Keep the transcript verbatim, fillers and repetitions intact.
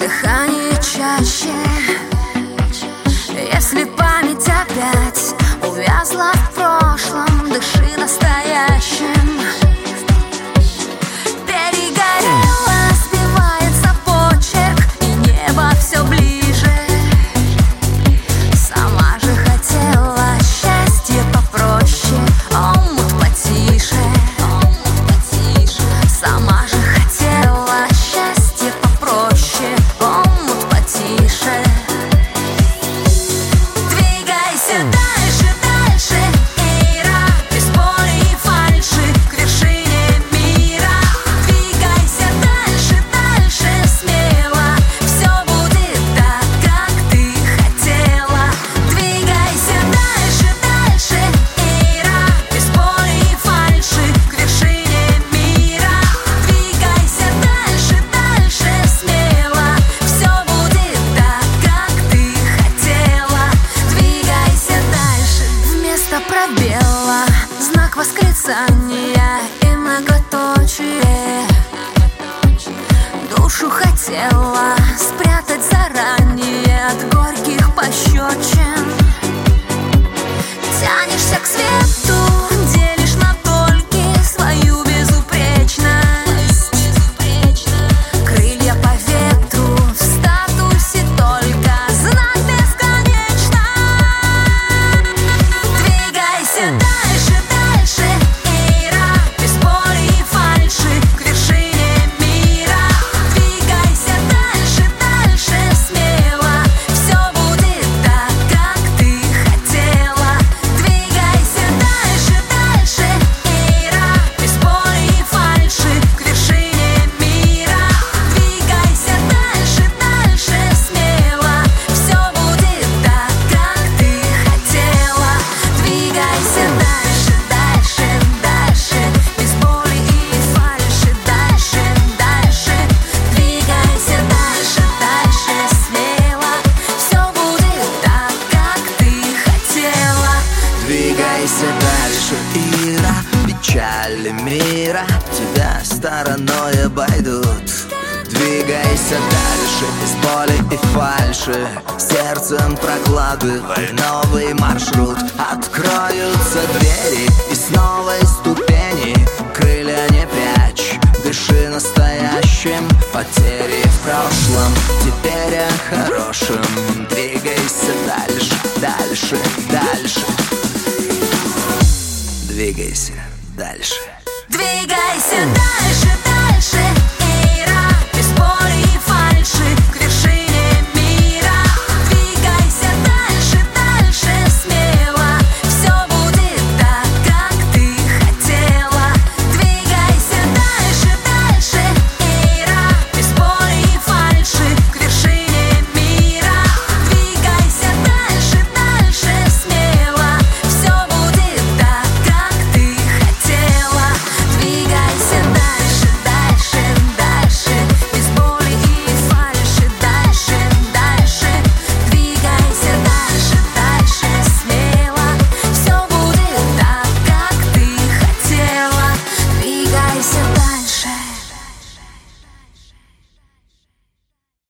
дыхание чаще. Если память опять увязла в прошлом, дыши настоящим. Перегорело, сбивается почерк, и небо все ближе. Сама же хотела счастье попроще, омут потише. Сама же хотела счастье попроще, омут потише. Двигайся дальше, дальше, Ира, без боли и фальши, к вершине мира. Двигайся дальше, дальше, смело, все будет так, как ты хотела. Двигайся дальше, дальше, Ира, без боли и фальши, к вершине мира. Двигайся дальше, дальше, смело, все будет так, как ты хотела. Двигайся дальше. Вместо пробела знак восклицания и многоточие. Душу хотела спрятать заранее от горьких пощечин. Тянешься к свету, делишь на дольки свою безупречность. Крылья по ветру, в статусе только знак бесконечно. Двигайся дальше, дальше, Ира, без боли и фальши, к вершине мира. Двигайся дальше, дальше, смело, все будет так, как ты хотела. Двигайся дальше, дальше, Ира, без боли и фальши, к вершине мира. Двигайся дальше, дальше, смело, все будет так, как ты хотела. Двигайся дальше, дальше, дальше, без боли и фальши, дальше, дальше. Двигайся дальше, дальше, смело, все будет так, как ты хотела. Двигайся дальше, Ира, печали мира тебя стороной обойдут. Двигайся дальше, без боли и фальши, сердцем прокладывай новый маршрут. Откроются двери и с новой ступени, крылья не прячь, дыши настоящим. Потери в прошлом, теперь о хорошем. Двигайся дальше, дальше, дальше. Двигайся дальше. Двигайся дальше, дальше,